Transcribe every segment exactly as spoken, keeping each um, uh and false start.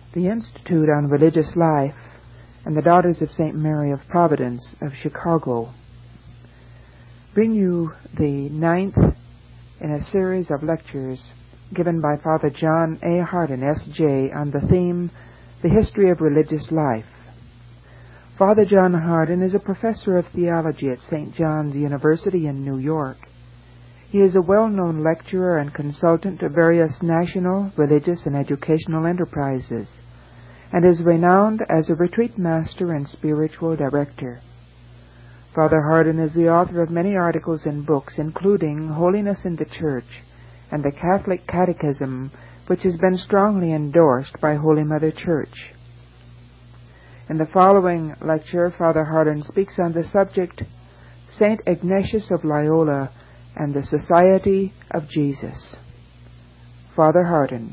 the Institute on Religious Life, and the Daughters of Saint Mary of Providence of Chicago bring you the ninth in a series of lectures given by Father John A. Hardin, S J, on the theme, The History of Religious Life. Father John Hardin is a professor of theology at Saint John's University in New York. He is a well-known lecturer and consultant to various national, religious, and educational enterprises, and is renowned as a retreat master and spiritual director. Father Hardin is the author of many articles and books, including Holiness in the Church and the Catholic Catechism, which has been strongly endorsed by Holy Mother Church. In the following lecture, Father Hardin speaks on the subject, Saint Ignatius of Loyola and the Society of Jesus. Father Hardin.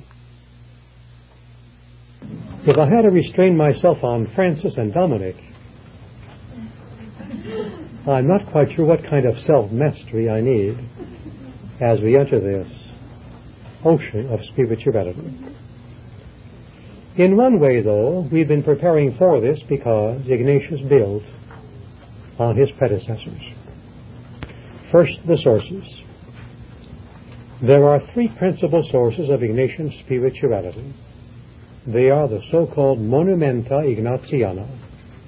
If I had to restrain myself on Francis and Dominic, I'm not quite sure what kind of self-mastery I need as we enter this ocean of spirituality. In one way, though, we've been preparing for this because Ignatius built on his predecessors. First, the sources. There are three principal sources of Ignatian spirituality. They are the so-called Monumenta Ignatiana,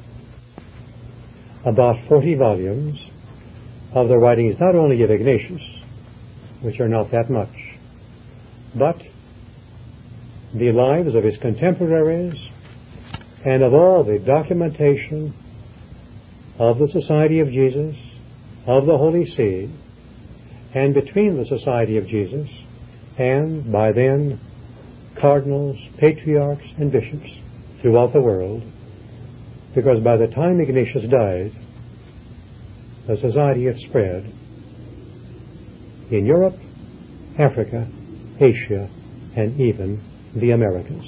about forty volumes of the writings not only of Ignatius, which are not that much, but the lives of his contemporaries and of all the documentation of the Society of Jesus, of the Holy See, and between the Society of Jesus and, by then, cardinals, patriarchs, and bishops throughout the world, because by the time Ignatius died, the Society had spread in Europe, Africa, Asia, and even the Americas.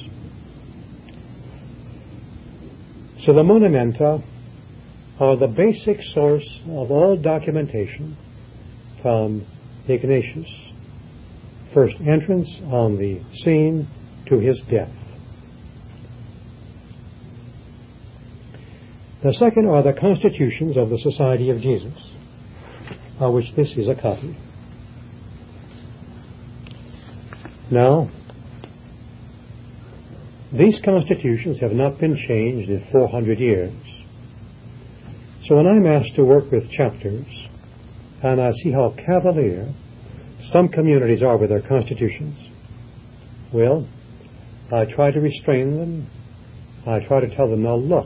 So the Monumenta are the basic source of all documentation from Ignatius' first entrance on the scene to his death. The second are the constitutions of the Society of Jesus, of which this is a copy. Now, these constitutions have not been changed in four hundred years. So when I'm asked to work with chapters, and I see how cavalier some communities are with their constitutions, well, I try to restrain them. I try to tell them, now look,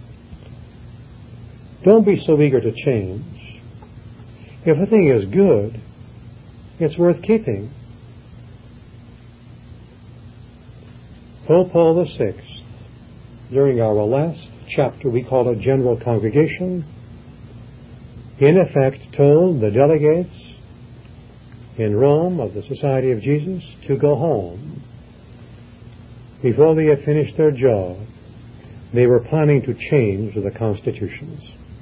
don't be so eager to change. If a thing is good, it's worth keeping. Pope Paul the Sixth, during our last chapter we call a General Congregation, in effect told the delegates in Rome of the Society of Jesus to go home. Before they had finished their job, they were planning to change the constitutions.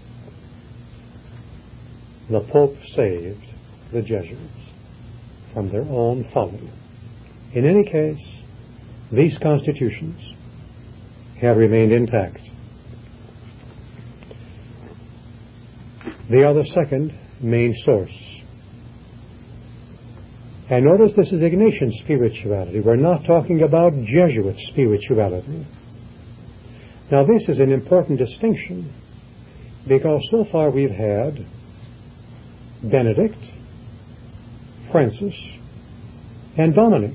The Pope saved the Jesuits from their own folly. In any case, these constitutions have remained intact. They are the second main source. And notice this is Ignatian spirituality. We're not talking about Jesuit spirituality. Now this is an important distinction because so far we've had Benedict, Francis, and Dominic.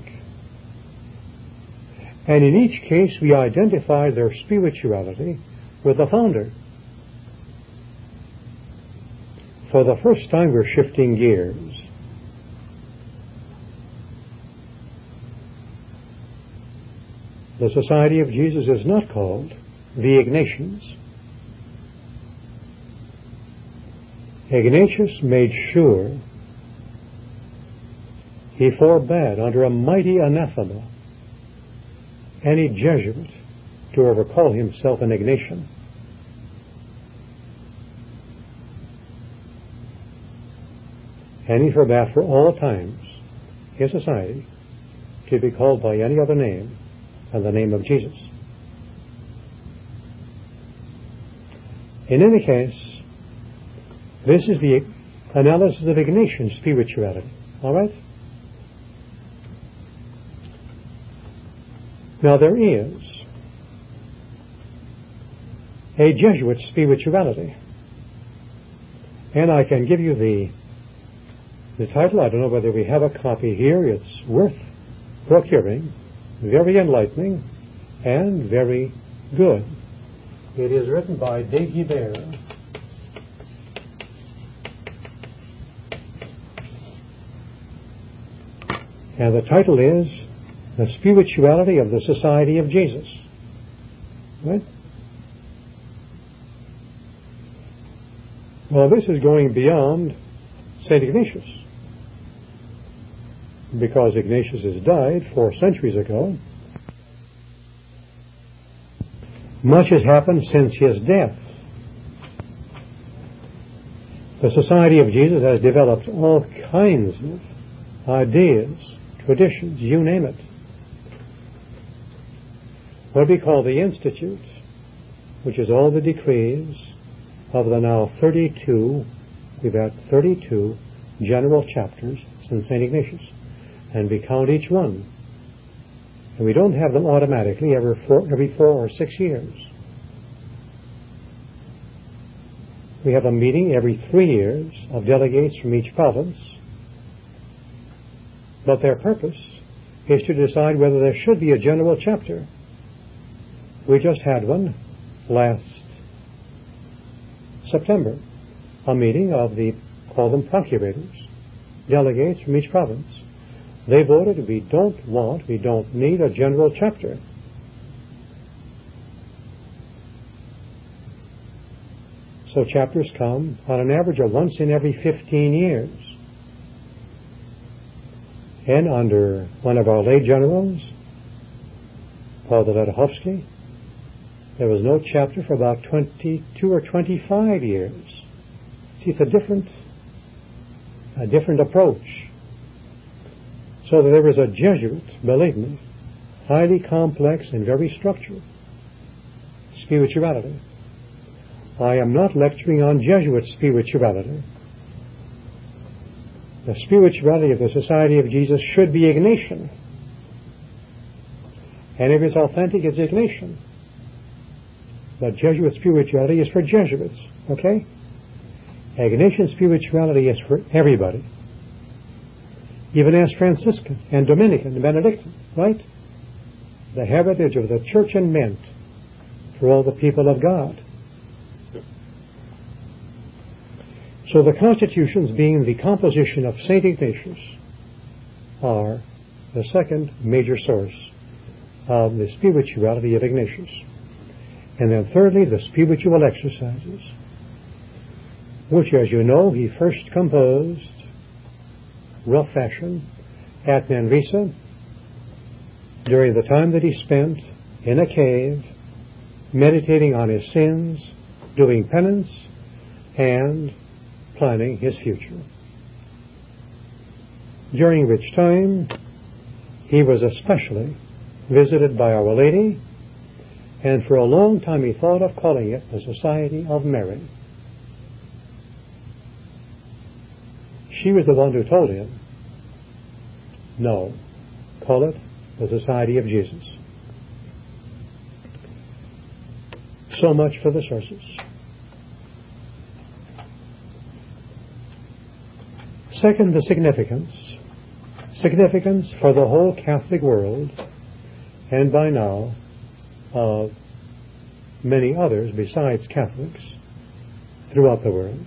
And in each case we identify their spirituality with the founder. For the first time we're shifting gears. The Society of Jesus is not called the Ignatians. Ignatius made sure he forbade under a mighty anathema any Jesuit to ever call himself an Ignatian. And he forbade for all times his society to be called by any other name than the name of Jesus. In any case, this is the analysis of Ignatian spirituality. All right? Now there is a Jesuit spirituality. And I can give you the the title. I don't know whether we have a copy here. It's worth procuring, very enlightening, and very good. It is written by de Guibert. And the title is The Spirituality of the Society of Jesus. Right? Well, this is going beyond Saint Ignatius, because Ignatius has died four centuries ago. Much has happened since his death. The Society of Jesus has developed all kinds of ideas, traditions, you name it. What we call the Institute, which is all the decrees of the now thirty-two, we've had thirty-two general chapters since Saint Ignatius, and we count each one. And we don't have them automatically every four, every four or six years. We have a meeting every three years of delegates from each province, but their purpose is to decide whether there should be a general chapter. We just had one last September, a meeting of the, call them procurators, delegates from each province. They voted we don't want, we don't need a general chapter. So chapters come on an average of once in every fifteen years. And under one of our late generals, Paul Deledahovsky, there was no chapter for about twenty-two or twenty-five years. See, it's a different, a different approach. So that there is a Jesuit, believe me, highly complex and very structured spirituality. I am not lecturing on Jesuit spirituality. The spirituality of the Society of Jesus should be Ignatian. And if it's authentic, it's Ignatian. But Jesuit spirituality is for Jesuits, okay? Ignatian spirituality is for everybody. Even as Franciscan and Dominican and Benedictine, right? The heritage of the church and meant for all the people of God. So the constitutions, being the composition of Saint Ignatius, are the second major source of the spirituality of Ignatius. And then thirdly, the spiritual exercises, which, as you know, he first composed, rough fashion, at Manresa, during the time that he spent in a cave, meditating on his sins, doing penance, and planning his future. During which time he was especially visited by Our Lady, and for a long time he thought of calling it the Society of Mary. She was the one who told him, no, call it the Society of Jesus. So much for the sources. Second, the significance. Significance for the whole Catholic world, and by now of many others besides Catholics throughout the world.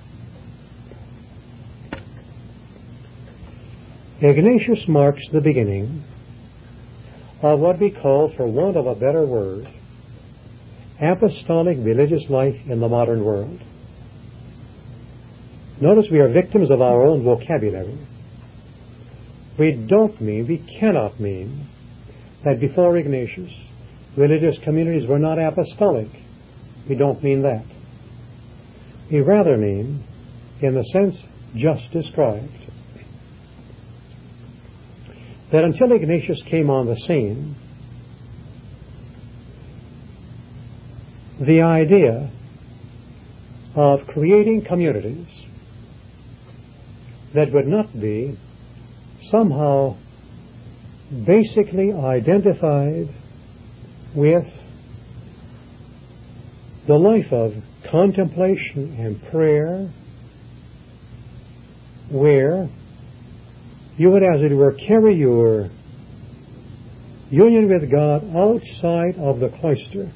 Ignatius marks the beginning of what we call, for want of a better word, apostolic religious life in the modern world. Notice we are victims of our own vocabulary. We don't mean, we cannot mean, that before Ignatius, religious communities were not apostolic. We don't mean that. We rather mean, in the sense just described, that until Ignatius came on the scene, the idea of creating communities that would not be somehow basically identified with the life of contemplation and prayer, where you would, as it were, carry your union with God outside of the cloister.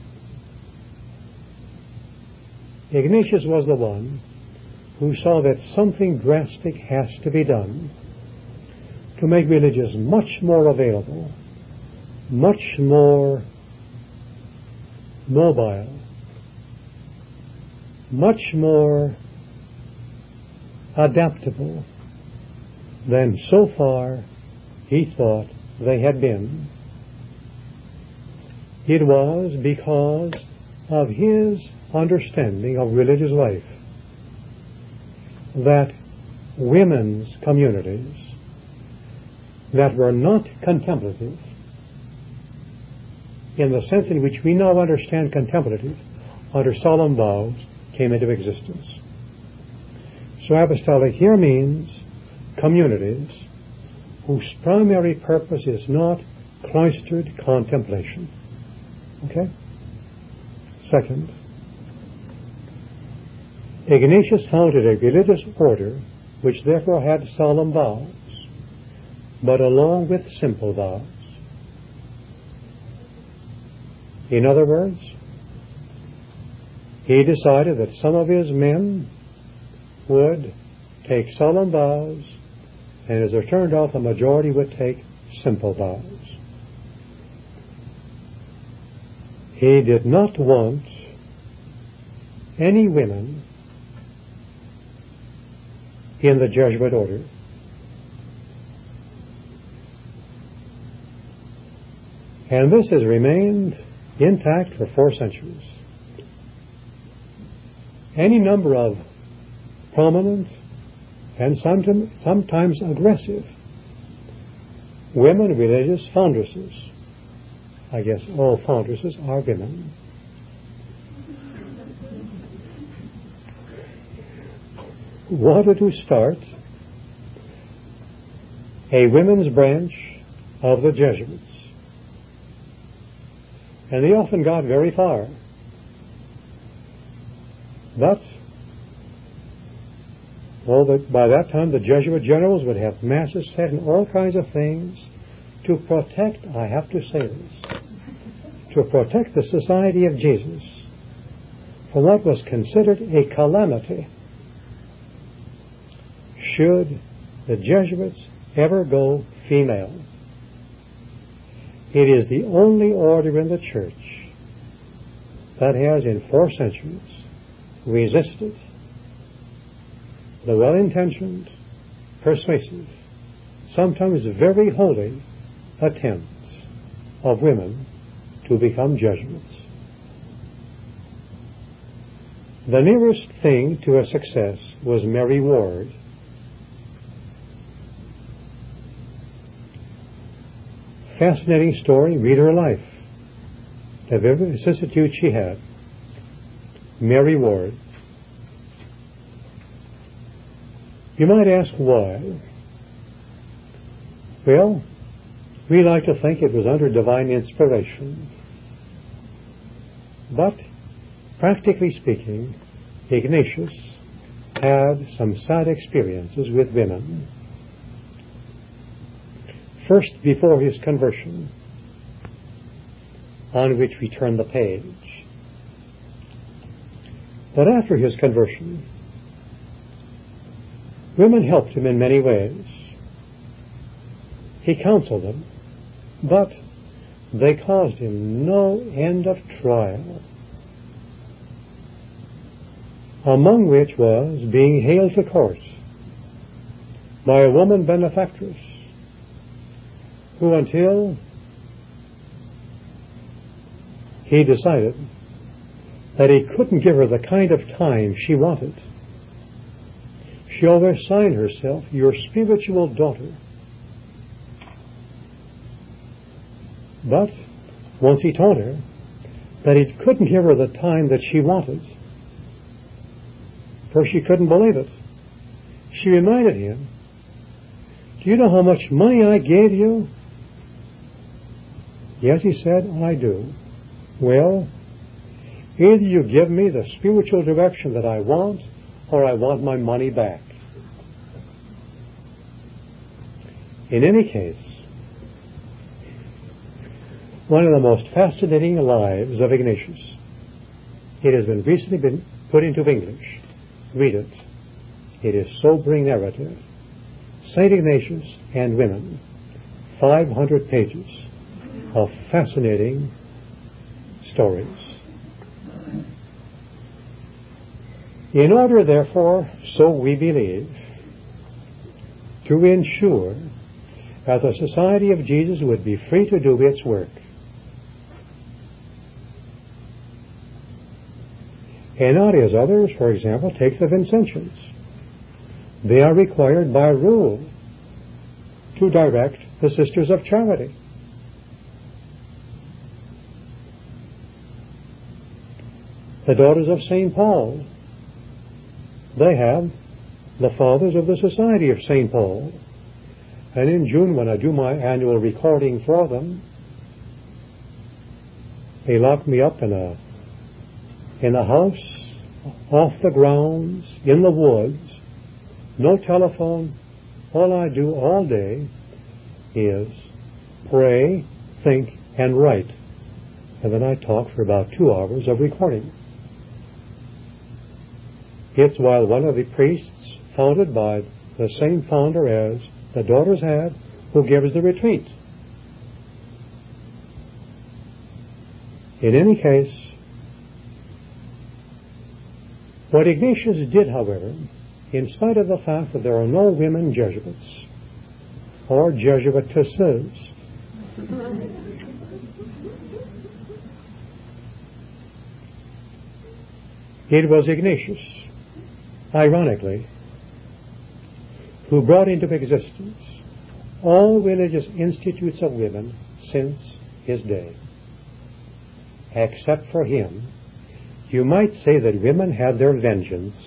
Ignatius was the one who saw that something drastic has to be done to make religious much more available, much more mobile, much more adaptable than so far he thought they had been. It was because of his understanding of religious life that women's communities that were not contemplative, in the sense in which we now understand contemplative under solemn vows, came into existence. So apostolic here means communities whose primary purpose is not cloistered contemplation. Okay? Second, Ignatius founded a religious order which therefore had solemn vows, but along with simple vows. In other words, he decided that some of his men would take solemn vows, and as it turned out, the majority would take simple vows. He did not want any women in the Jesuit order. And this has remained intact for four centuries. Any number of prominent and sometimes aggressive women religious foundresses, I guess all foundresses are women, wanted to start a women's branch of the Jesuits. And they often got very far. But, well, the, by that time the Jesuit generals would have masses set and all kinds of things to protect, I have to say this, to protect the Society of Jesus from what was considered a calamity should the Jesuits ever go female. It is the only order in the Church that has in four centuries resisted the well-intentioned, persuasive, sometimes very holy attempts of women to become Jesuits. The nearest thing to a success was Mary Ward. Fascinating story, read her life. The vicissitude she had. Mary Ward. You might ask why. Well, we like to think it was under divine inspiration. But, practically speaking, Ignatius had some sad experiences with women. First, before his conversion, on which we turn the page. But after his conversion, women helped him in many ways. He counseled them, but they caused him no end of trial, among which was being haled to court by a woman benefactress who, until he decided that he couldn't give her the kind of time she wanted, she always signed herself, your spiritual daughter. But once he told her that he couldn't give her the time that she wanted, for she couldn't believe it. She reminded him, "Do you know how much money I gave you?" "Yes," he said, "I do." "Well, either you give me the spiritual direction that I want, or I want my money back." In any case, one of the most fascinating lives of Ignatius. It has been recently been put into English. Read it. It is sobering narrative. Saint Ignatius and Women. five hundred pages of fascinating stories. In order, therefore, so we believe, to ensure that the Society of Jesus would be free to do its work, and not as others, for example, take the Vincentians. They are required by rule to direct the Sisters of Charity. The Daughters of Saint Paul, they have the Fathers of the Society of Saint Paul. And in June, when I do my annual recording for them, they lock me up in a in a house, off the grounds, in the woods, no telephone. All I do all day is pray, think, and write. And then I talk for about two hours of recording. It's while one of the priests, founded by the same founder as the Daughters had, who gives the retreat. In any case, what Ignatius did, however, in spite of the fact that there are no women Jesuits or Jesuitesses, it was Ignatius, ironically, who brought into existence all religious institutes of women since his day. Except for him, you might say that women had their vengeance.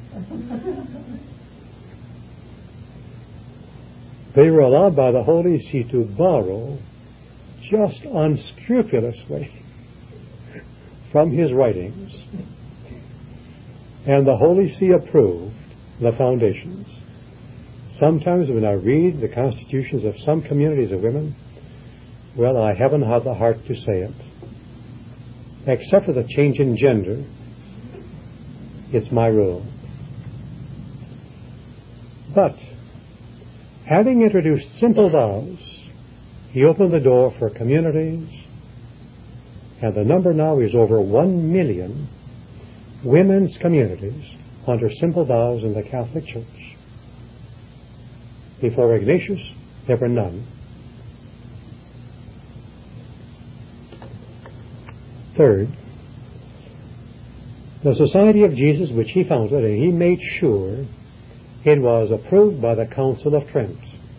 They were allowed by the Holy See to borrow just unscrupulously from his writings. And the Holy See approved the foundations. Sometimes when I read the constitutions of some communities of women, well, I haven't had the heart to say it. Except for the change in gender, it's my rule. But, having introduced simple vows, he opened the door for communities, and the number now is over one million women's communities under simple vows in the Catholic Church. Before Ignatius, there were none. Third, the Society of Jesus, which he founded, and he made sure it was approved by the Council of Trent.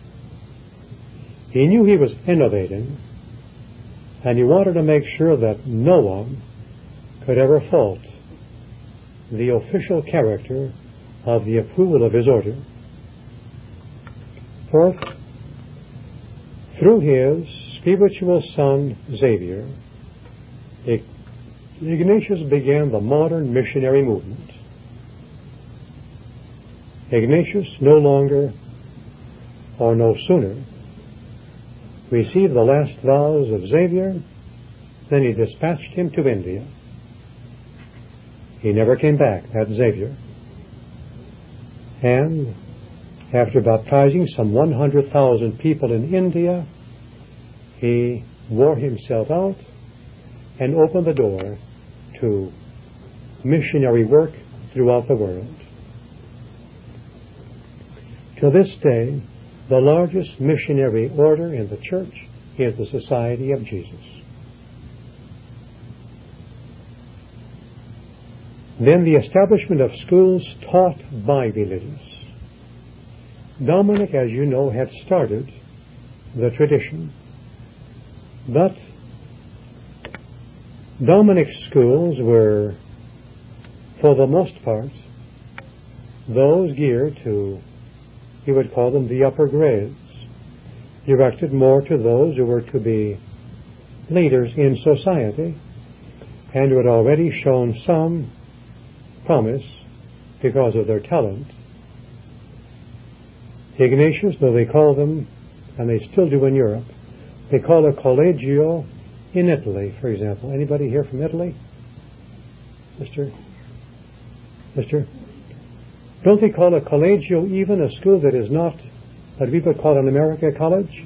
He knew he was innovating, and he wanted to make sure that no one could ever fault the official character of the approval of his order. Fourth, through his spiritual son Xavier, Ignatius began the modern missionary movement. Ignatius no longer, or no sooner, received the last vows of Xavier than he dispatched him to India. He never came back, that Xavier. And after baptizing some one hundred thousand people in India, he wore himself out and opened the door to missionary work throughout the world. To this day, the largest missionary order in the church is the Society of Jesus. Then the establishment of schools taught by religious. Dominic, as you know, had started the tradition, but Dominic's schools were, for the most part, those geared to, he would call them the upper grades, directed more to those who were to be leaders in society and who had already shown some promise because of their talent. Ignatius, though they call them, and they still do in Europe, they call a collegio in Italy, for example. Anybody here from Italy? Sister? Sister? Don't they call a collegio even a school that is not, that we would call in America a college?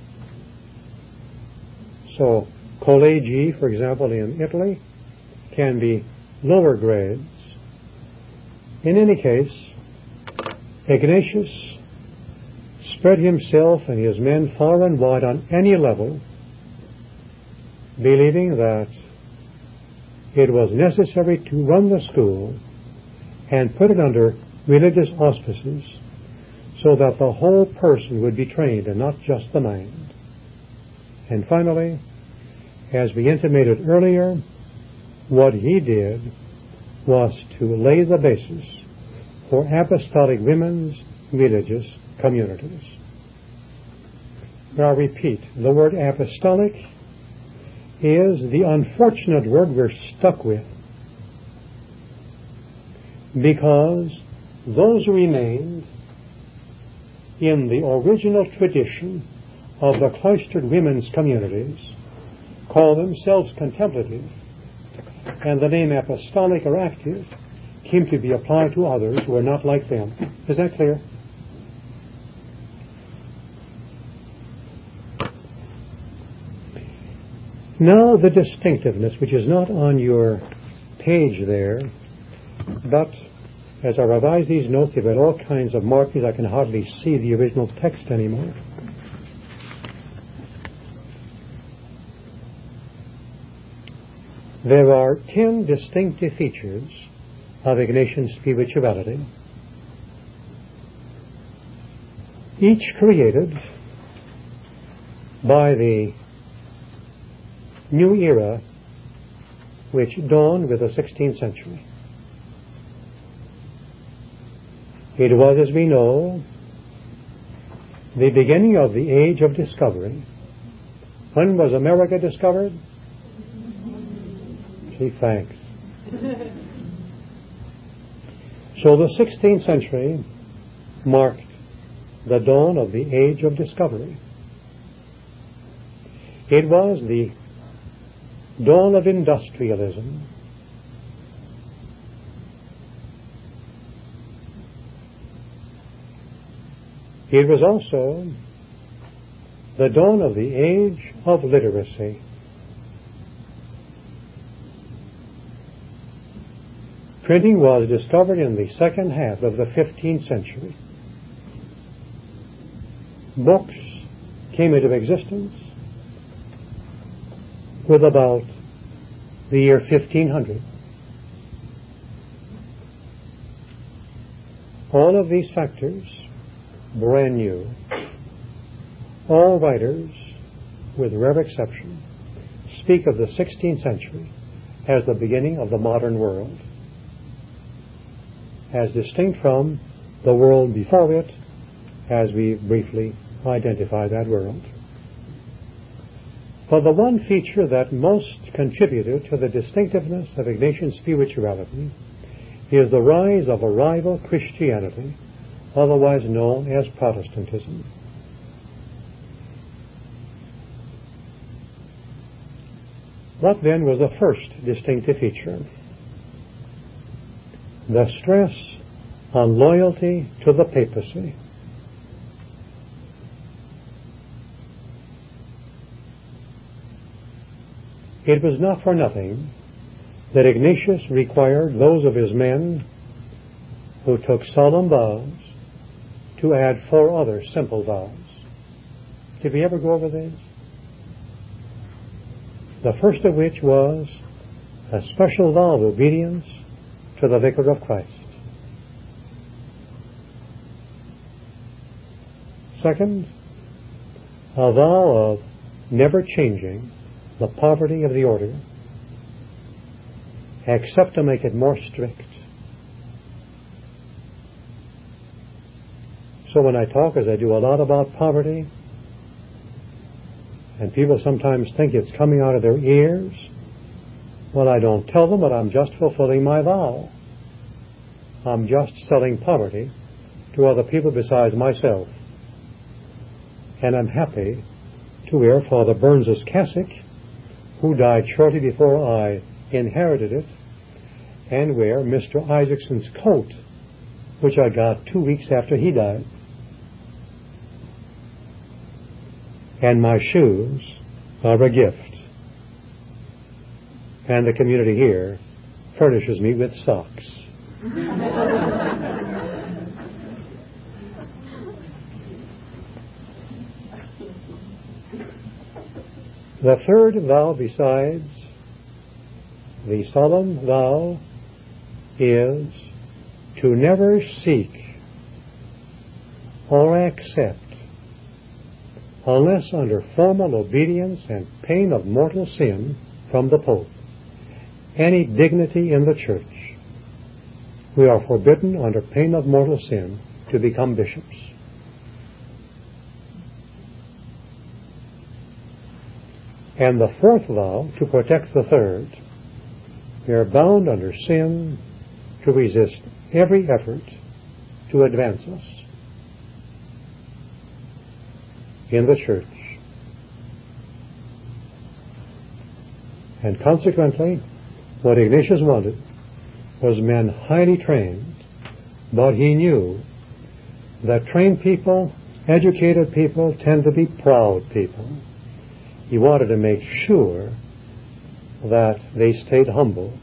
So, collegi, for example, in Italy, can be lower grades. In any case, Ignatius spread himself and his men far and wide on any level, believing that it was necessary to run the school and put it under religious auspices so that the whole person would be trained and not just the mind. And finally, as we intimated earlier, what he did was to lay the basis for apostolic women's religious communities. Now, I repeat, the word apostolic is the unfortunate word we're stuck with, because those who remained in the original tradition of the cloistered women's communities call themselves contemplative, and the name apostolic or active came to be applied to others who are not like them. Is that clear? Now the distinctiveness, which is not on your page there, but as I revise these notes, you've got all kinds of markings. I can hardly see the original text anymore. There are ten distinctive features of Ignatian spirituality, each created by the new era which dawned with the sixteenth century. It was, as we know, the beginning of the age of discovery. When was America discovered? Gee, thanks. So the sixteenth century marked the dawn of the age of discovery. It was the dawn of industrialism. It was also the dawn of the age of literacy. Printing was discovered in the second half of the fifteenth century. Books came into existence with about the year fifteen hundred. All of these factors, brand new. All writers, with rare exception, speak of the sixteenth century as the beginning of the modern world, as distinct from the world before it, as we briefly identify that world. But the one feature that most contributed to the distinctiveness of Ignatian spirituality is the rise of a rival Christianity, otherwise known as Protestantism. What then was the first distinctive feature? The stress on loyalty to the papacy. It was not for nothing that Ignatius required those of his men who took solemn vows to add four other simple vows. Did we ever go over these? The first of which was a special vow of obedience to the Vicar of Christ. Second, a vow of never changing the poverty of the order, except to make it more strict. So when I talk, as I do a lot, about poverty, and people sometimes think it's coming out of their ears, well, I don't tell them, but I'm just fulfilling my vow. I'm just selling poverty to other people besides myself. And I'm happy to wear Father Burns's cassock, who died shortly before I inherited it, and wear Mister Isaacson's coat, which I got two weeks after he died. And my shoes are a gift. And the community here furnishes me with socks. The third vow besides the solemn vow is to never seek or accept, unless under formal obedience and pain of mortal sin from the Pope, any dignity in the Church. We are forbidden under pain of mortal sin to become bishops. And the fourth vow, to protect the third, we are bound under sin to resist every effort to advance us in the Church. And consequently, what Ignatius wanted was men highly trained, but he knew that trained people, educated people, tend to be proud people. He wanted to make sure that they stayed humble.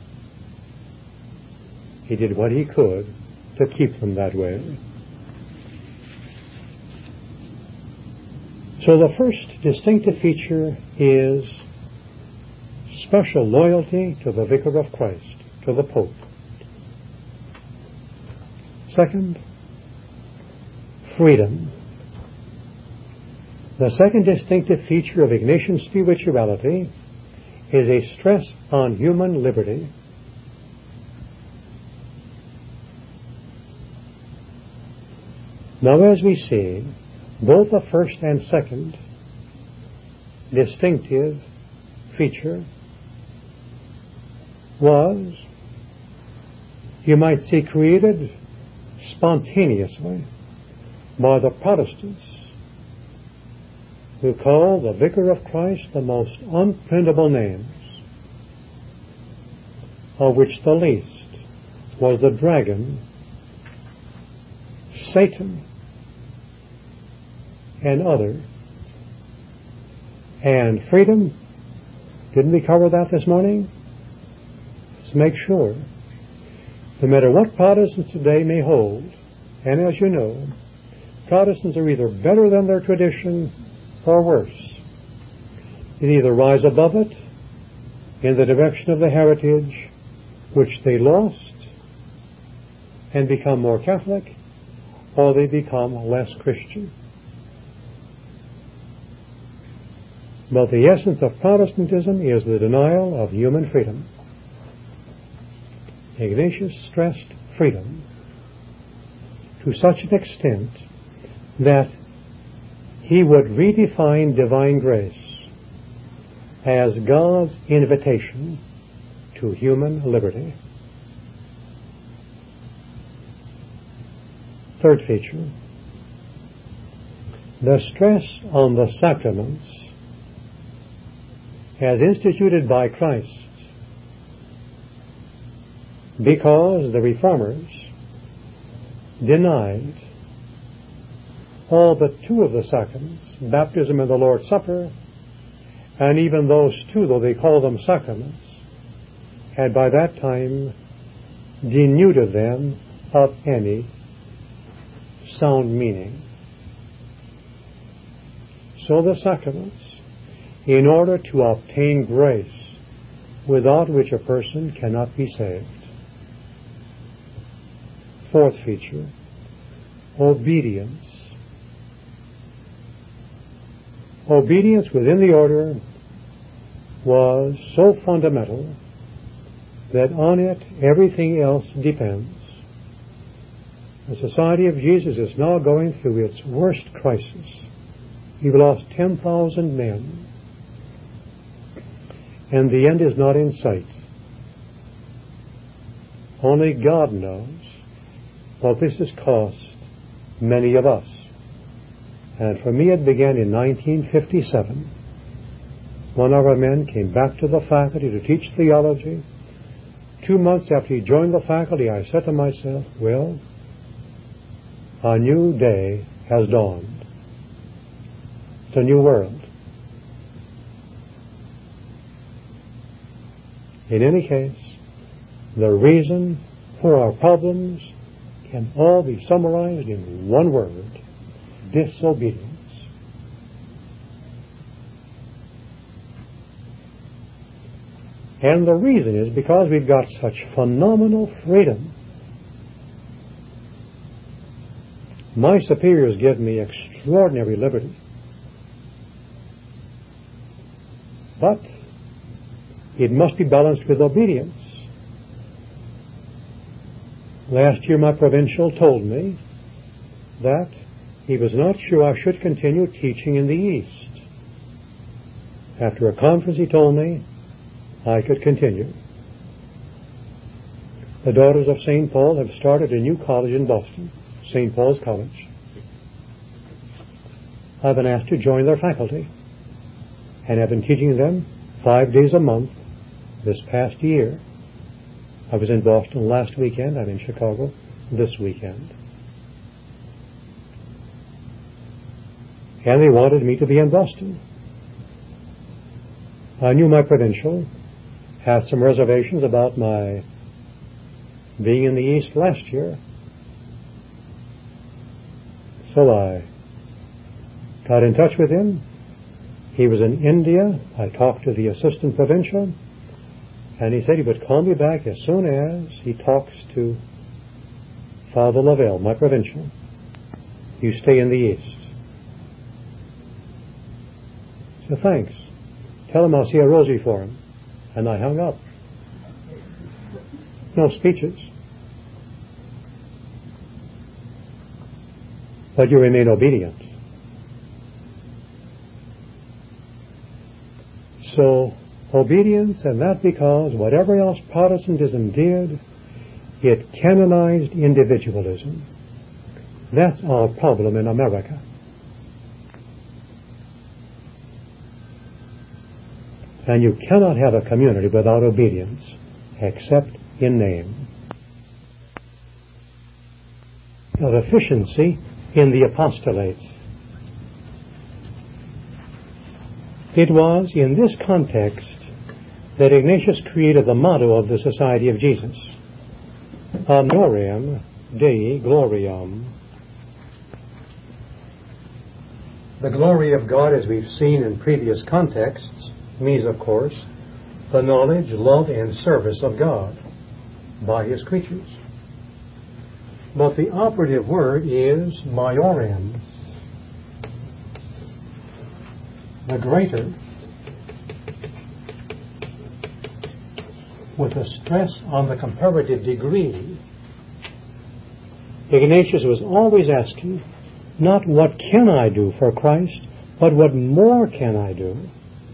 He did what he could to keep them that way. So the first distinctive feature is special loyalty to the Vicar of Christ, to the Pope. Second, freedom. The second distinctive feature of Ignatian spirituality is a stress on human liberty. Now, as we see, both the first and second distinctive feature was, you might say, created spontaneously by the Protestants, who call the Vicar of Christ the most unprintable names, of which the least was the dragon, Satan, and other. And freedom, didn't we cover that this morning? Let's make sure. No matter what Protestants today may hold, and as you know, Protestants are either better than their tradition or worse. They either rise above it in the direction of the heritage which they lost and become more Catholic, or they become less Christian. But the essence of Protestantism is the denial of human freedom. Ignatius stressed freedom to such an extent that he would redefine divine grace as God's invitation to human liberty. Third feature, the stress on the sacraments as instituted by Christ, because the Reformers denied all but two of the sacraments, baptism and the Lord's Supper, and even those two, though they called them sacraments, had by that time denuded them of any sound meaning. So the sacraments, in order to obtain grace, without which a person cannot be saved. Fourth feature, obedience. Obedience within the order was so fundamental that on it everything else depends. The Society of Jesus is now going through its worst crisis. We've lost ten thousand men, and the end is not in sight. Only God knows what this has cost many of us. And for me it began in nineteen fifty-seven. One of our men came back to the faculty to teach theology. Two months after he joined the faculty, I said to myself, well, a new day has dawned. It's a new world. In any case, the reason for our problems can all be summarized in one word: disobedience. And the reason is because we've got such phenomenal freedom. My superiors give me extraordinary liberty. But it must be balanced with obedience. Last year my provincial told me that he was not sure I should continue teaching in the East. After a conference he told me I could continue. The Daughters of Saint Paul have started a new college in Boston, Saint Paul's College. I've been asked to join their faculty, and have been teaching them five days a month this past year. I was in Boston last weekend. I'm in Chicago this weekend. And they wanted me to be in Boston. I knew my provincial had some reservations about my being in the East last year. So I got in touch with him. He was in India. I talked to the assistant provincial, and he said he would call me back as soon as he talks to Father Lavelle, my provincial. You stay in the East. So thanks. Tell him I'll see a rosary for him. And I hung up. No speeches. But you remain obedient. So, obedience, and that because whatever else Protestantism did, it canonized individualism. That's our problem in America. And you cannot have a community without obedience, except in name. Of efficiency in the apostolates. It was in this context that Ignatius created the motto of the Society of Jesus: Honorem Dei Gloriam. The glory of God, as we've seen in previous contexts, means, of course, the knowledge, love, and service of God by His creatures. But the operative word is maiorem, the greater, with a stress on the comparative degree. Ignatius was always asking, not what can I do for Christ, but what more can I do?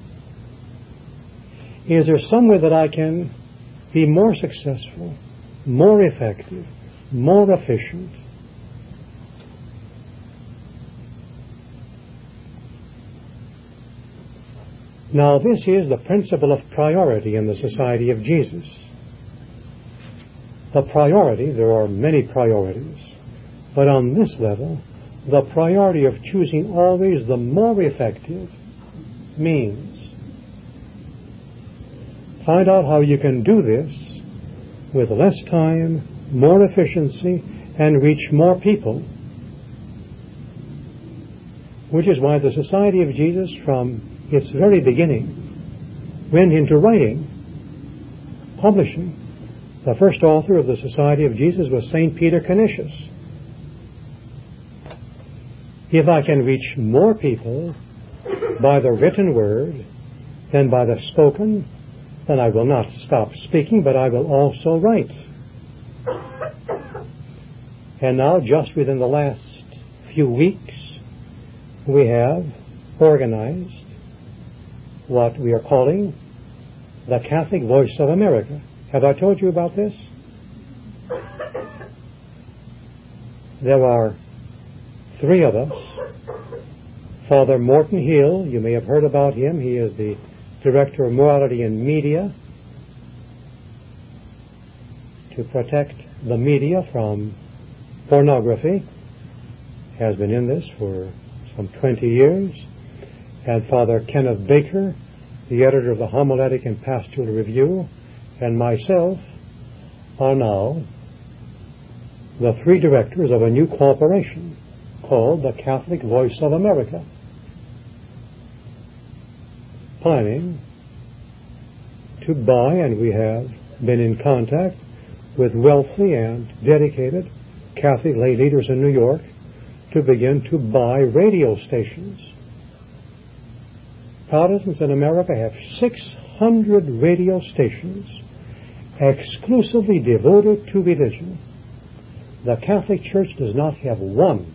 Is there some way that I can be more successful, more effective, more efficient? Now, this is the principle of priority in the Society of Jesus. The priority, there are many priorities, but on this level, the priority of choosing always the more effective means find out how you can do this with less time, more efficiency, and reach more people. Which is why the Society of Jesus, from its very beginning, went into writing, publishing. The first author of the Society of Jesus was Saint Peter Canisius. If I can reach more people by the written word than by the spoken, then I will not stop speaking, but I will also write. And now, just within the last few weeks, we have organized what we are calling the Catholic Voice of America. Have I told you about this? There are three of us. Father Morton Hill, you may have heard about him. He is the Director of Morality and Media, to protect the media from pornography. Has been in this for some twenty years. And Father Kenneth Baker, the editor of the Homiletic and Pastoral Review, and myself are now the three directors of a new corporation called the Catholic Voice of America, planning to buy, and we have been in contact with wealthy and dedicated Catholic lay leaders in New York to begin to buy radio stations. Protestants in America have six hundred radio stations exclusively devoted to religion. The Catholic Church does not have one.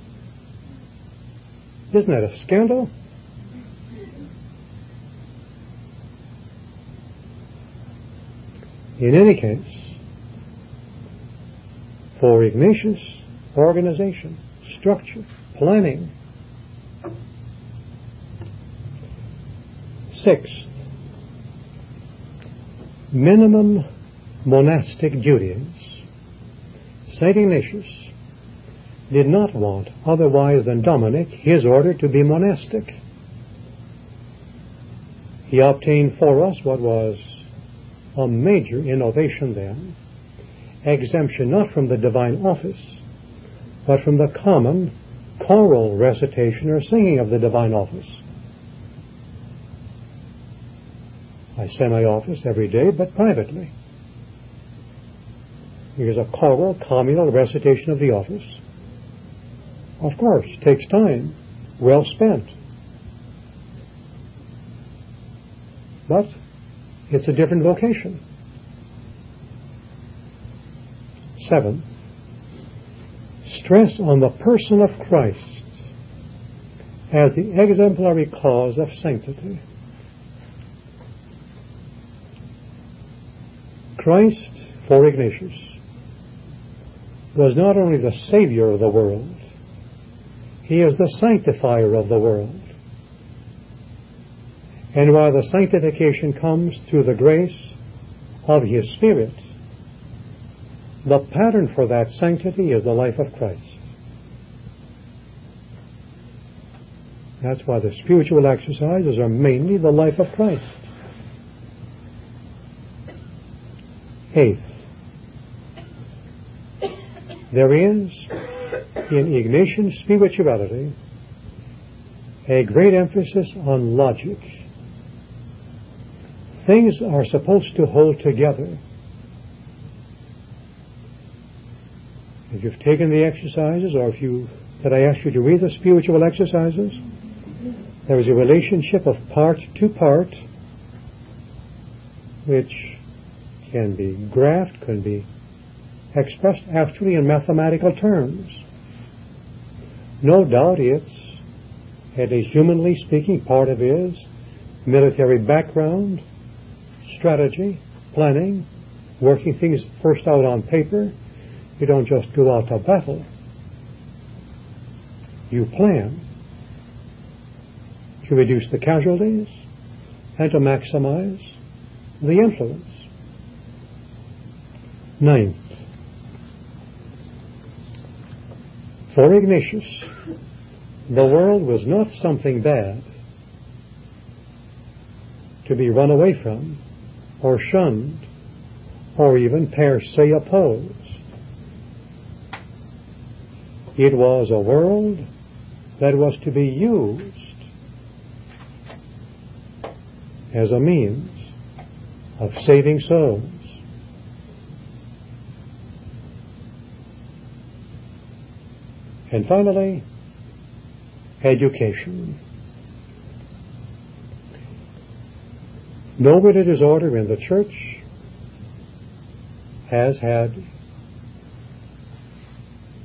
Isn't that a scandal? In any case, for Ignatius, organization, structure, planning. Sixth, minimum monastic duties. Saint Ignatius did not want, otherwise than Dominic, his order to be monastic. He obtained for us what was a major innovation then, exemption not from the divine office, but from the common choral recitation or singing of the divine office. I say my office every day, but privately. Here's a choral, communal recitation of the office. Of course, takes time, well spent. But it's a different vocation. Seven, stress on the person of Christ as the exemplary cause of sanctity. Christ, for Ignatius, was not only the Savior of the world, He is the sanctifier of the world. And while the sanctification comes through the grace of His Spirit, the pattern for that sanctity is the life of Christ. That's why the spiritual exercises are mainly the life of Christ. Eighth, there is in Ignatian spirituality a great emphasis on logic. Things are supposed to hold together. If you've taken the exercises, or if you that I asked you to read the spiritual exercises, there is a relationship of part to part which can be graphed, can be expressed actually in mathematical terms. No doubt it's, at least humanly speaking, part of his military background, strategy, planning, working things first out on paper. You don't just go out to battle. You plan to reduce the casualties and to maximize the influence. Ninth, for Ignatius, the world was not something bad to be run away from, or shunned, or even per se opposed. It was a world that was to be used as a means of saving souls. And finally, education. No religious order in the Church has had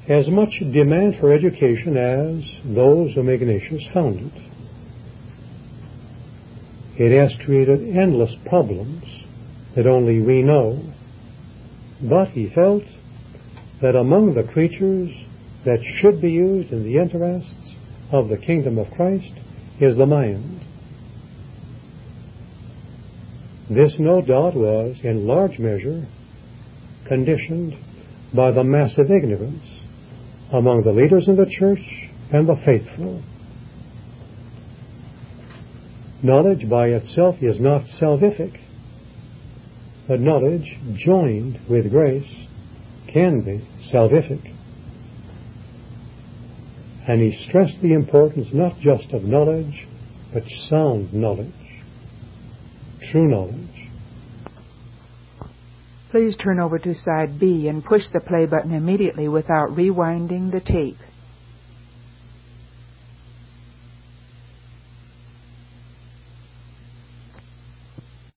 as much demand for education as those whom Ignatius founded. It has created endless problems that only we know, but he felt that among the creatures that should be used in the interests of the kingdom of Christ is the mind. This, no doubt, was in large measure conditioned by the massive ignorance among the leaders in the church and the faithful. Knowledge by itself is not salvific, but knowledge joined with grace can be salvific. And he stressed the importance not just of knowledge, but sound knowledge, true knowledge. Please turn over to side B and push the play button immediately without rewinding the tape.